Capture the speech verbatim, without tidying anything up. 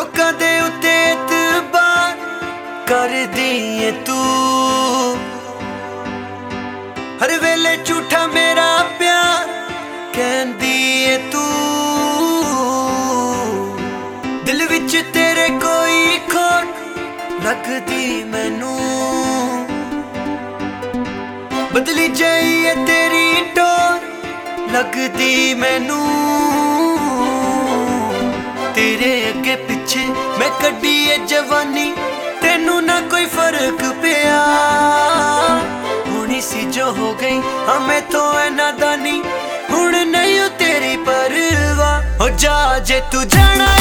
लोकां दे उत्ते एतबार करदी ऐ तू, हर वेले झूठा मेरा प्यार कहंदी ऐ तू। दिल विच तेरे कोई खोट लगदी मैनू, बदली जाई है तेरी टोर लगदी मैनू। तेरे अगे पिछे मैं कड्डी है जवानी, तेनू ना कोई फर्क पिया। हुणी सी जो हो गई हमें तो है नादानी, हुण नहीं हो तेरी परवाह। हो जा जे तू जाना